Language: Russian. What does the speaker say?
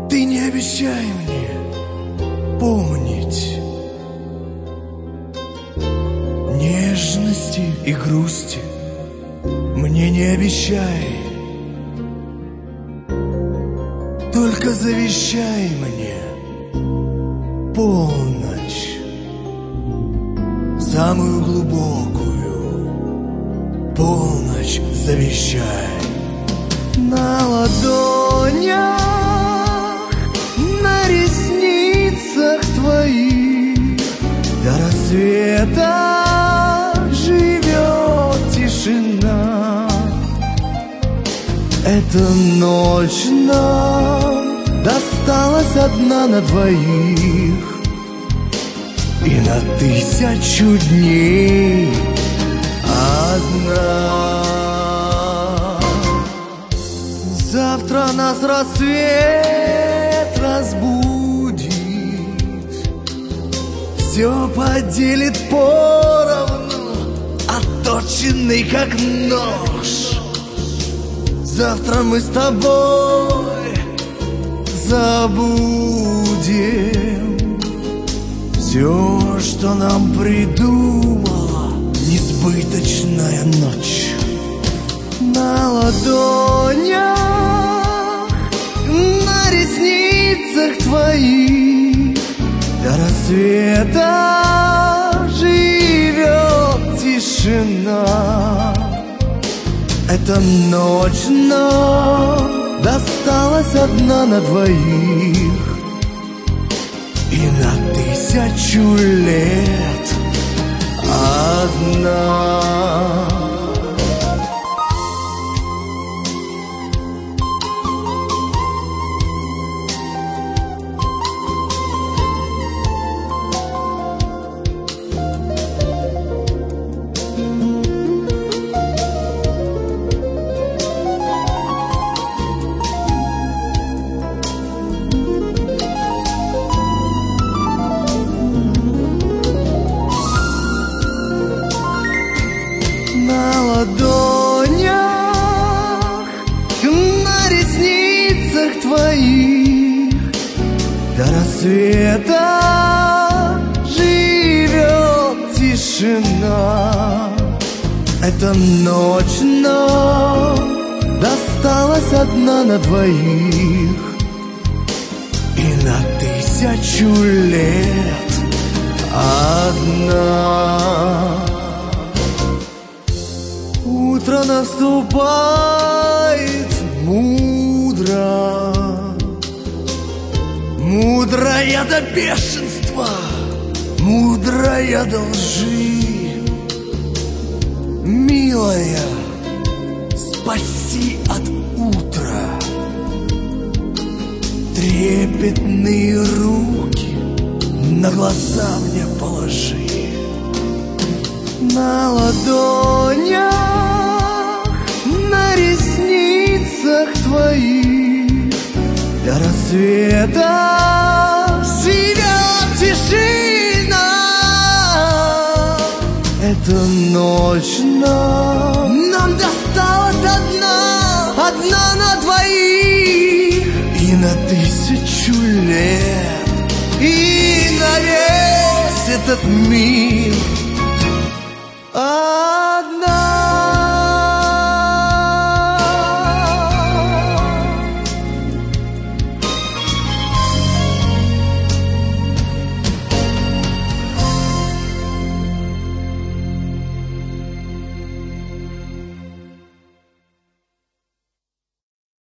Ты не обещай мне помнить нежности и грусти, мне не обещай. Только завещай мне полночь, самую глубокую полночь завещай. На ладонях, на ресницах твоих до рассвета живет тишина. Эта ночь нам досталась одна на двоих, и на 1000 дней одна. Завтра нас рассвет разбудит, все поделит поровну, отточенный как нож. Завтра мы с тобой забудем все, что нам придумала несбыточная ночь. На ладонях, на ресницах твоих до рассвета живет тишина. Эта ночь нам досталась одна на двоих, и на 1000 лет одна. На ладонях, на ресницах твоих до рассвета живет тишина. Эта ночь нам досталась одна на двоих, и на 1000 лет одна. Утро наступает мудро, мудрая до бешенства, мудрая до лжи. Милая, спаси от утра, трепетные руки на глаза мне положи. На ладонях, на ресницах твоих до рассвета живет тишина. Эта ночь нам досталась одна на двоих, и на 1000 лет, и на весь этот мир одна.